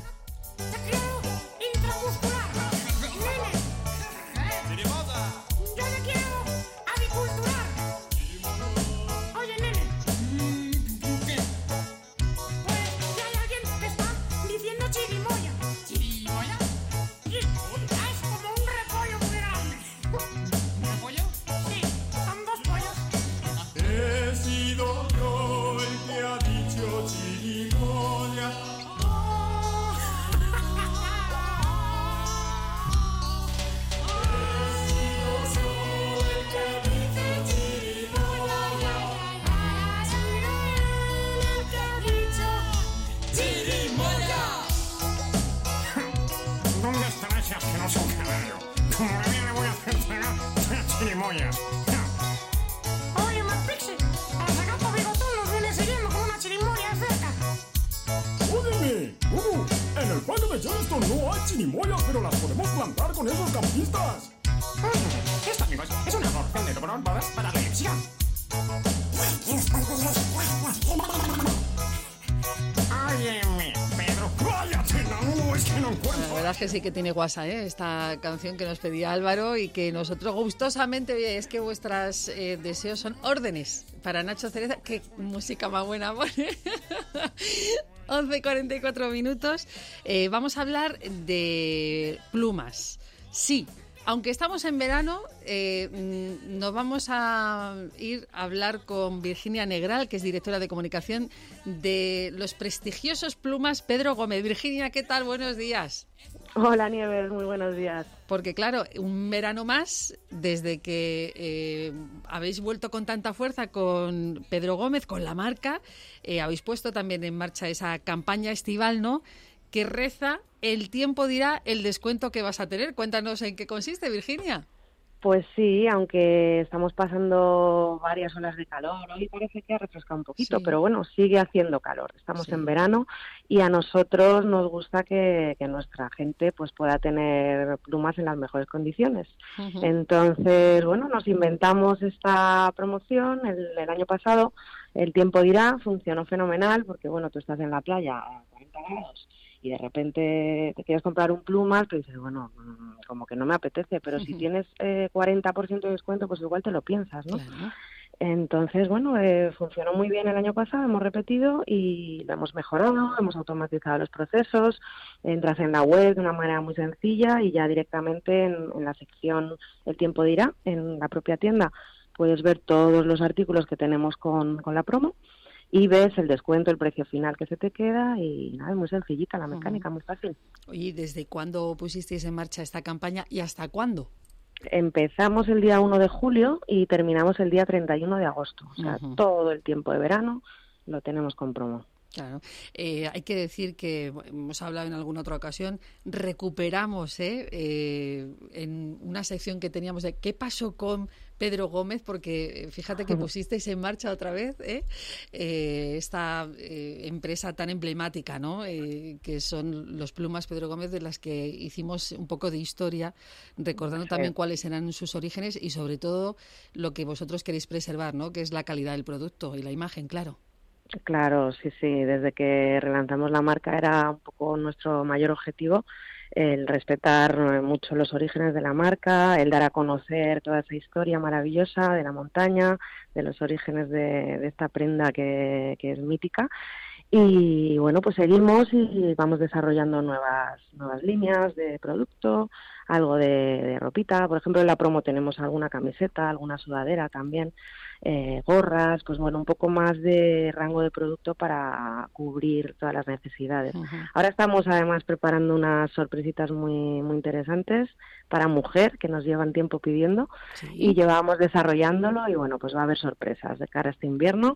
Chirimoyas. Oye, Macpixie, a ese gato bigotón nos viene siguiendo con una chirimoya cerca. ¡Óyeme! En el pueblo de Johnston no hay chirimoyas, pero las podemos plantar con esos campistas. Esto, amigos, es una porción de bróbolas para la elección. Óyeme, Pedro, cállate, no, es que no encuentro. La verdad es que sí que tiene guasa, esta canción que nos pedía Álvaro y que nosotros gustosamente, es que vuestros deseos son órdenes para Nacho Cereza. Qué música más buena pone. 11:44. Vamos a hablar de plumas. Sí. Aunque estamos en verano, nos vamos a ir a hablar con Virginia Negral, que es directora de comunicación de los prestigiosos plumas Pedro Gómez. Virginia, ¿qué tal? Buenos días. Hola Nieves, muy buenos días. Porque claro, un verano más, desde que habéis vuelto con tanta fuerza con Pedro Gómez, con la marca, habéis puesto también en marcha esa campaña estival, ¿no?, que reza: el tiempo dirá el descuento que vas a tener. Cuéntanos en qué consiste, Virginia. Pues sí, aunque estamos pasando varias olas de calor, hoy parece que ha refrescado un poquito, Sí. pero bueno, sigue haciendo calor. Estamos Sí. en verano y a nosotros nos gusta que nuestra gente pues pueda tener plumas en las mejores condiciones. Ujú. Entonces, bueno, nos inventamos esta promoción el año pasado. El tiempo dirá, funcionó fenomenal porque, bueno, tú estás en la playa a 40 grados y de repente te quieres comprar un plumas, pero dices, bueno, como que no me apetece, pero si tienes 40% de descuento, pues igual te lo piensas, ¿no? Claro. Entonces, bueno, funcionó muy bien el año pasado, hemos repetido y lo hemos mejorado, hemos automatizado los procesos, entras en la web de una manera muy sencilla y ya directamente en la sección El tiempo dirá, en la propia tienda, puedes ver todos los artículos que tenemos con la promo y ves el descuento, el precio final que se te queda y nada, es muy sencillita la mecánica, muy fácil. Oye, ¿desde cuándo pusisteis en marcha esta campaña y hasta cuándo? Empezamos el día 1 de julio y terminamos el día 31 de agosto. O sea, todo el tiempo de verano lo tenemos con promo. Claro. Hay que decir que, hemos hablado en alguna otra ocasión, recuperamos en una sección que teníamos de ¿qué pasó con Pedro Gómez? Porque fíjate que pusisteis en marcha otra vez esta empresa tan emblemática, ¿no? Que son los Plumas Pedro Gómez, de las que hicimos un poco de historia, recordando también cuáles eran sus orígenes y sobre todo lo que vosotros queréis preservar, ¿no?, que es la calidad del producto y la imagen, claro. Claro, sí, sí. Desde que relanzamos la marca era un poco nuestro mayor objetivo el respetar mucho los orígenes de la marca, el dar a conocer toda esa historia maravillosa de la montaña, de los orígenes de esta prenda que es mítica. Y bueno, pues seguimos y vamos desarrollando nuevas líneas de producto, algo de ropita. Por ejemplo, en la promo tenemos alguna camiseta, alguna sudadera también, gorras, pues bueno, un poco más de rango de producto para cubrir todas las necesidades. Ahora estamos además preparando unas sorpresitas muy interesantes para mujer que nos llevan tiempo pidiendo y llevamos desarrollándolo y bueno, pues va a haber sorpresas de cara a este invierno.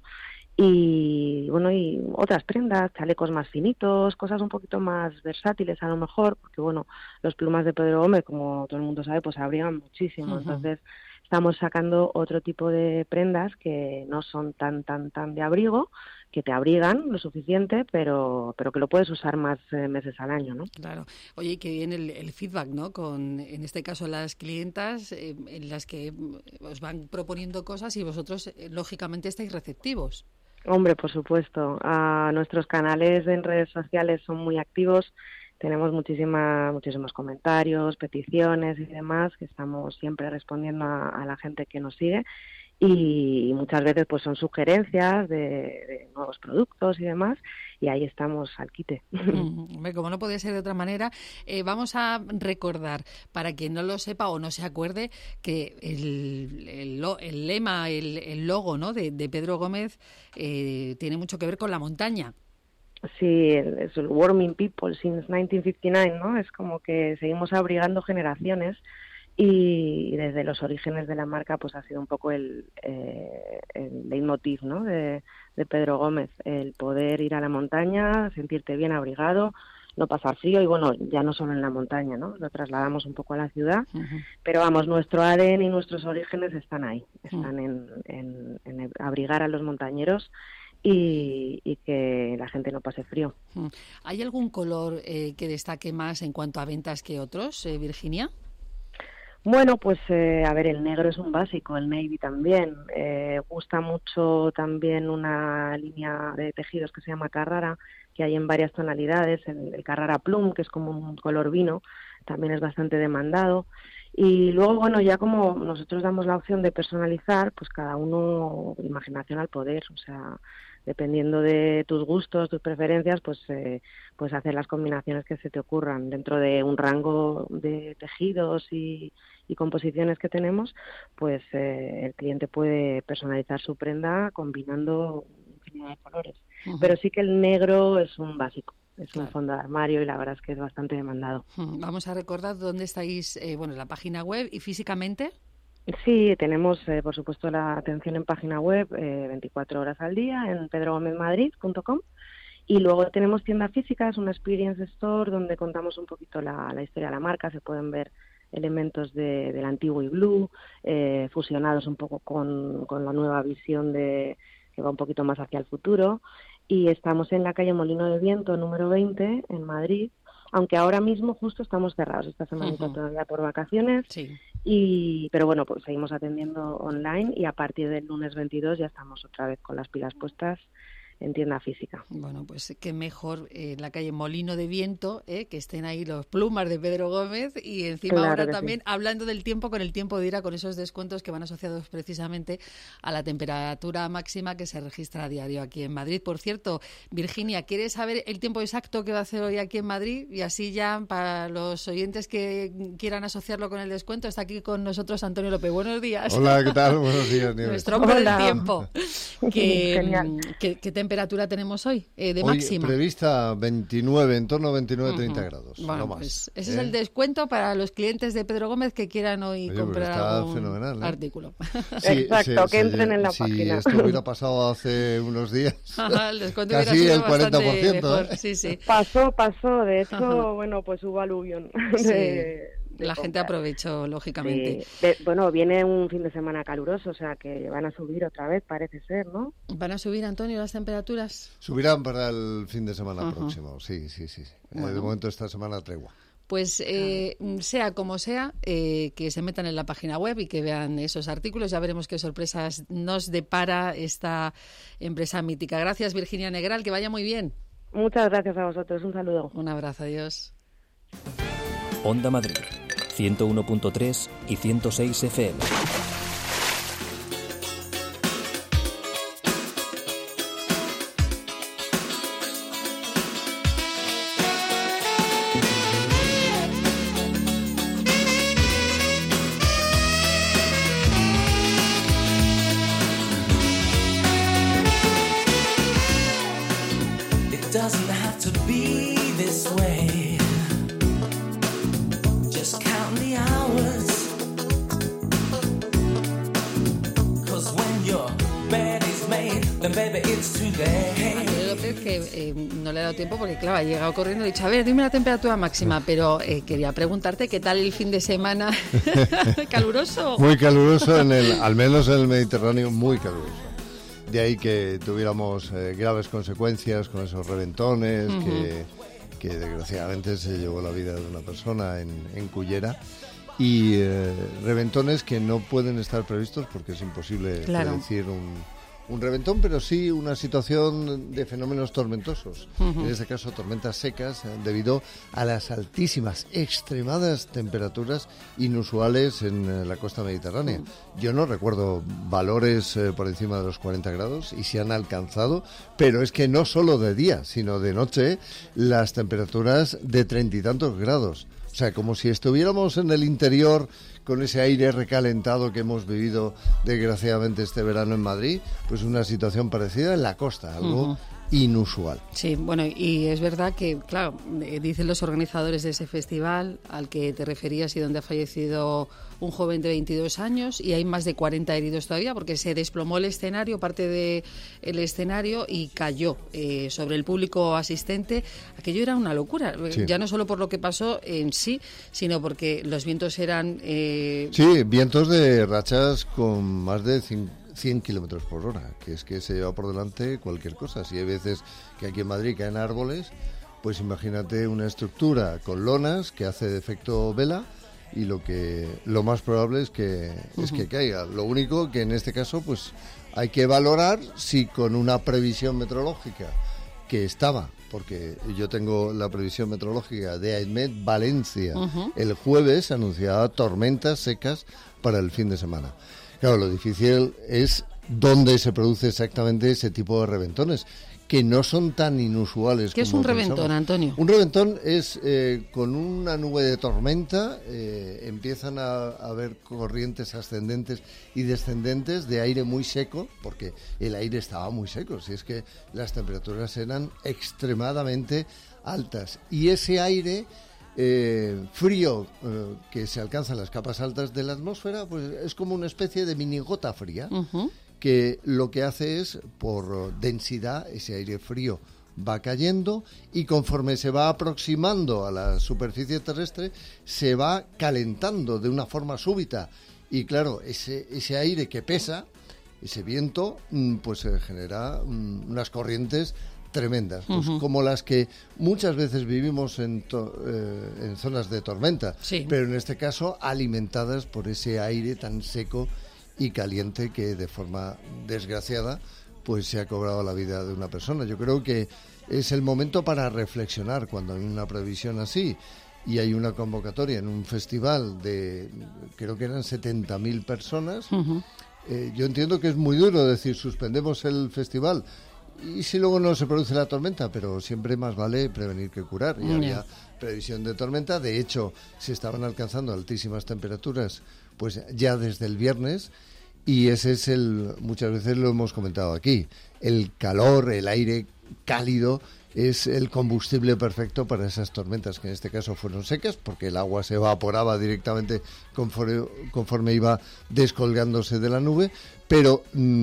Y bueno, y otras prendas, chalecos más finitos, cosas un poquito más versátiles a lo mejor, porque bueno, los plumas de Pedro Gómez, como todo el mundo sabe, pues abrigan muchísimo. Entonces estamos sacando otro tipo de prendas que no son tan de abrigo, que te abrigan lo suficiente, pero que lo puedes usar más meses al año, ¿no? Claro. Oye, que bien el feedback, ¿no? Con, en este caso, las clientas en las que os van proponiendo cosas y vosotros, lógicamente, estáis receptivos. Hombre, por supuesto. Nuestros canales en redes sociales son muy activos. Tenemos muchísimos comentarios, peticiones y demás, que estamos siempre respondiendo a la gente que nos sigue. Y muchas veces pues son sugerencias de nuevos productos y demás, y ahí estamos al quite. Como no podía ser de otra manera, vamos a recordar, para quien no lo sepa o no se acuerde, que el lema, el logo, ¿no?, de Pedro Gómez tiene mucho que ver con la montaña. Sí, es el Warming People since 1959, ¿no? Es como que seguimos abrigando generaciones. Y desde los orígenes de la marca pues ha sido un poco el leitmotiv, ¿no?, de Pedro Gómez, el poder ir a la montaña, sentirte bien abrigado, no pasar frío y bueno, ya no solo en la montaña, ¿no?, lo trasladamos un poco a la ciudad, pero vamos, nuestro ADN y nuestros orígenes están ahí, están en abrigar a los montañeros y que la gente no pase frío. ¿Hay algún color que destaque más en cuanto a ventas que otros, Virginia? Bueno, pues a ver, el negro es un básico, el navy también. Gusta mucho también una línea de tejidos que se llama Carrara, que hay en varias tonalidades. El Carrara Plum, que es como un color vino, también es bastante demandado. Y luego, bueno, ya como nosotros damos la opción de personalizar, pues cada uno, imaginación al poder, o sea, dependiendo de tus gustos, tus preferencias, pues hacer las combinaciones que se te ocurran dentro de un rango de tejidos y composiciones que tenemos, pues el cliente puede personalizar su prenda combinando infinidad de colores. Pero sí que el negro es un básico. Es Claro. un fondo de armario y la verdad es que es bastante demandado. Vamos a recordar dónde estáis, en la página web y físicamente. Sí, tenemos, por supuesto, la atención en página web 24 horas al día en pedrogomezmadrid.com y luego tenemos tienda física, es una Experience Store donde contamos un poquito la historia de la marca, se pueden ver elementos del antiguo Igloo, fusionados un poco con la nueva visión que va un poquito más hacia el futuro, y estamos en la calle Molino de Viento número 20 en Madrid, aunque ahora mismo justo estamos cerrados esta semanita todavía por vacaciones. Sí. Pero bueno, pues seguimos atendiendo online y a partir del lunes 22 ya estamos otra vez con las pilas puestas en tienda física. Bueno, pues qué mejor en la calle Molino de Viento, que estén ahí los plumas de Pedro Gómez y encima Claro ahora que también sí. hablando del tiempo, con el tiempo de ira, con esos descuentos que van asociados precisamente a la temperatura máxima que se registra a diario aquí en Madrid. Por cierto, Virginia, ¿quieres saber el tiempo exacto que va a hacer hoy aquí en Madrid? Y así ya para los oyentes que quieran asociarlo con el descuento, está aquí con nosotros Antonio López. Buenos días. Hola, ¿qué tal? Buenos días, Nieves. Nuestro hombre del Hola. tiempo. Genial. ¿Qué temperatura tenemos hoy de Hoy máxima? prevista 29, en torno a 29-30 grados, Bueno, no más. pues ese es el descuento para los clientes de Pedro Gómez que quieran hoy Oye, pero comprar está algún fenomenal, ¿eh? artículo. Exacto, que entren en la si página. esto hubiera pasado hace unos días, El descuento hubiera casi sido el 40%. bastante mejor. ¿eh? Sí. Pasó. De hecho, bueno, pues hubo aluvión de La gente compras. aprovechó, lógicamente. Sí. Bueno, viene un fin de semana caluroso, o sea que van a subir otra vez, parece ser, ¿no? ¿Van a subir, Antonio, las temperaturas? Subirán para el fin de semana Ajá. próximo, sí. Bueno. De momento esta semana tregua. Pues sea como sea, que se metan en la página web y que vean esos artículos. Ya veremos qué sorpresas nos depara esta empresa mítica. Gracias, Virginia Negral, que vaya muy bien. Muchas gracias a vosotros, un saludo. Un abrazo, adiós. Onda Madrid, 101.3 y 106 FM. It doesn't have to be this way. Just count the hours. 'Cause when your bed is made, then baby it's too late. Antonio López, que no le he dado tiempo porque, claro, ha llegado corriendo y ha dicho, a ver, dime la temperatura máxima, pero quería preguntarte qué tal el fin de semana. ¿Caluroso? Muy caluroso, al menos en el Mediterráneo, muy caluroso. De ahí que tuviéramos graves consecuencias con esos reventones que desgraciadamente se llevó la vida de una persona en Cullera. Y reventones que no pueden estar previstos porque es imposible predecir un reventón, pero sí una situación de fenómenos tormentosos. En este caso, tormentas secas debido a las altísimas, extremadas temperaturas inusuales en la costa mediterránea. Yo no recuerdo valores por encima de los 40 grados y se han alcanzado, pero es que no solo de día, sino de noche, las temperaturas de 30 y tantos grados. O sea, como si estuviéramos en el interior con ese aire recalentado que hemos vivido desgraciadamente este verano en Madrid, pues una situación parecida en la costa, algo inusual. Sí, bueno, y es verdad que, claro, dicen los organizadores de ese festival al que te referías y donde ha fallecido un joven de 22 años y hay más de 40 heridos todavía porque se desplomó el escenario, parte del escenario y cayó sobre el público asistente. Aquello era una locura, ya no solo por lo que pasó en sí, sino porque los vientos eran... Sí, vientos de rachas con más de 100 kilómetros por hora, que es que se lleva por delante cualquier cosa. Si hay veces que aquí en Madrid caen árboles, pues imagínate una estructura con lonas que hace de efecto vela y lo más probable es que caiga. Lo único que en este caso pues hay que valorar si con una previsión meteorológica que estaba, porque yo tengo la previsión meteorológica de AEMET Valencia, el jueves anunciaba tormentas secas para el fin de semana. Claro, lo difícil es dónde se produce exactamente ese tipo de reventones, que no son tan inusuales. ¿Qué es un reventón, Antonio? Un reventón es con una nube de tormenta empiezan a haber corrientes ascendentes y descendentes de aire muy seco, porque el aire estaba muy seco, si es que las temperaturas eran extremadamente altas. Y ese aire frío que se alcanza en las capas altas de la atmósfera, pues es como una especie de minigota fría, que lo que hace es, por densidad, ese aire frío va cayendo y conforme se va aproximando a la superficie terrestre, se va calentando de una forma súbita. Y claro, ese aire que pesa, ese viento, pues genera unas corrientes tremendas, pues como las que muchas veces vivimos en zonas de tormenta, pero en este caso alimentadas por ese aire tan seco y caliente que de forma desgraciada pues se ha cobrado la vida de una persona. Yo creo que es el momento para reflexionar cuando hay una previsión así y hay una convocatoria en un festival de, creo que eran 70.000 personas. Yo entiendo que es muy duro decir suspendemos el festival y si luego no se produce la tormenta, pero siempre más vale prevenir que curar. Y había previsión de tormenta, de hecho se estaban alcanzando altísimas temperaturas pues ya desde el viernes, y ese es muchas veces lo hemos comentado aquí, el calor, el aire cálido es el combustible perfecto para esas tormentas, que en este caso fueron secas porque el agua se evaporaba directamente conforme iba descolgándose de la nube, pero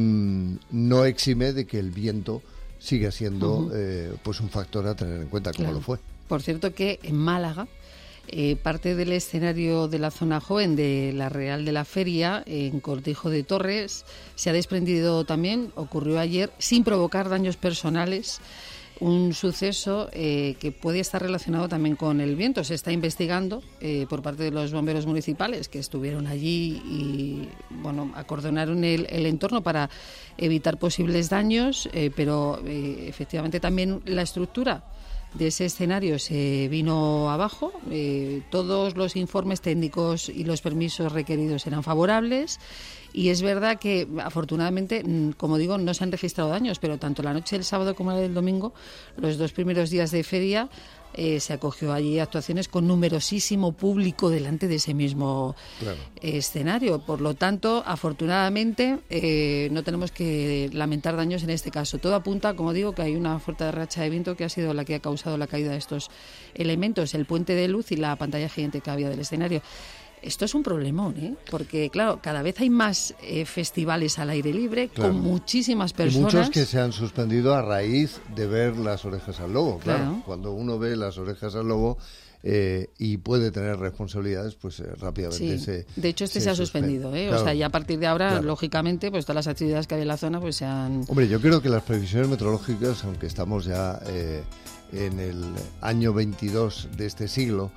no exime de que el viento siga siendo pues un factor a tener en cuenta, como lo fue. Por cierto que en Málaga, parte del escenario de la zona joven de la Real de la Feria, en Cortijo de Torres, se ha desprendido también, ocurrió ayer, sin provocar daños personales, un suceso que puede estar relacionado también con el viento. Se está investigando por parte de los bomberos municipales que estuvieron allí y acordonaron el entorno para evitar posibles daños, pero efectivamente también la estructura de ese escenario se vino abajo. Todos los informes técnicos y los permisos requeridos eran favorables. Y es verdad que, afortunadamente, como digo, no se han registrado daños, pero tanto la noche del sábado como la del domingo, los 2 primeros días de feria, se acogió allí actuaciones con numerosísimo público delante de ese mismo escenario. Por lo tanto, afortunadamente, no tenemos que lamentar daños en este caso. Todo apunta, como digo, que hay una fuerte racha de viento que ha sido la que ha causado la caída de estos elementos, el puente de luz y la pantalla gigante que había del escenario. Esto es un problemón, porque, claro, cada vez hay más festivales al aire libre, con muchísimas personas. Y muchos que se han suspendido a raíz de ver Las Orejas al Lobo, claro. Cuando uno ve Las Orejas al Lobo y puede tener responsabilidades, pues rápidamente se... De hecho, se ha suspendido, Claro. O sea, ya a partir de ahora, lógicamente, pues todas las actividades que hay en la zona pues se han... Hombre, yo creo que las previsiones meteorológicas, aunque estamos ya en el año 22 de este siglo,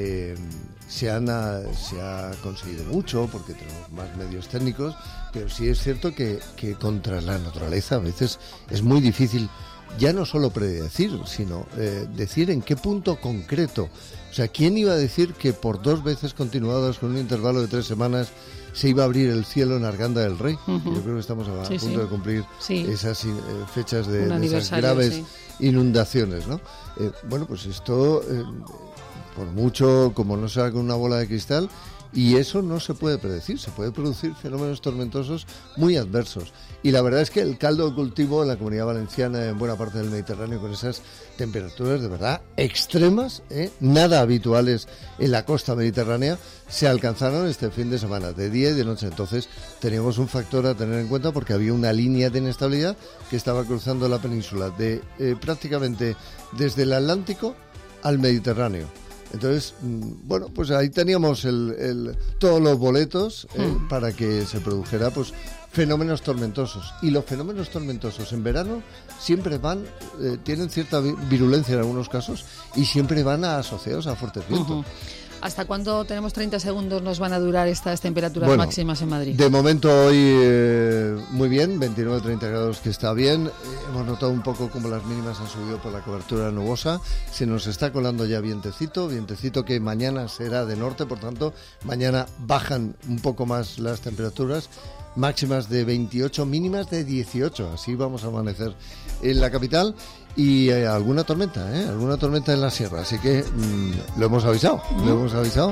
se ha conseguido mucho porque tenemos más medios técnicos, pero sí es cierto que contra la naturaleza a veces es muy difícil ya no solo predecir, sino decir en qué punto concreto. O sea, ¿quién iba a decir que por 2 veces continuadas con un intervalo de 3 semanas se iba a abrir el cielo en Arganda del Rey? Yo creo que estamos a punto de cumplir esas fechas de esas graves inundaciones, ¿no? Bueno, pues esto... por mucho, como no se haga con una bola de cristal, y eso no se puede predecir, se puede producir fenómenos tormentosos muy adversos. Y la verdad es que el caldo de cultivo en la Comunidad Valenciana, en buena parte del Mediterráneo, con esas temperaturas de verdad extremas, nada habituales en la costa mediterránea, se alcanzaron este fin de semana, de día y de noche. Entonces teníamos un factor a tener en cuenta porque había una línea de inestabilidad que estaba cruzando la península de prácticamente desde el Atlántico al Mediterráneo. Entonces, bueno, pues ahí teníamos todos los boletos para que se produjera pues fenómenos tormentosos. Y los fenómenos tormentosos en verano siempre tienen cierta virulencia en algunos casos y siempre van asociados a fuertes vientos. ¿Hasta cuándo tenemos 30 segundos nos van a durar estas temperaturas máximas en Madrid? De momento hoy muy bien, 29-30 grados, que está bien. Hemos notado un poco como las mínimas han subido por la cobertura nubosa. Se nos está colando ya vientecito que mañana será de norte, por tanto mañana bajan un poco más las temperaturas. Máximas de 28, mínimas de 18, así vamos a amanecer en la capital. Y alguna tormenta en la sierra, así que lo hemos avisado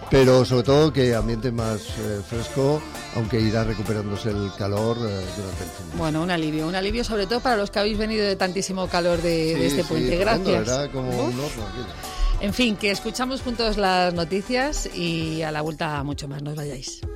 pero sobre todo que ambiente más fresco, aunque irá recuperándose el calor durante el fin. Bueno, un alivio sobre todo para los que habéis venido de tantísimo calor de este puente. Gracias. Era como un horno aquello. En fin, que escuchamos juntos las noticias y a la vuelta mucho más, no os vayáis.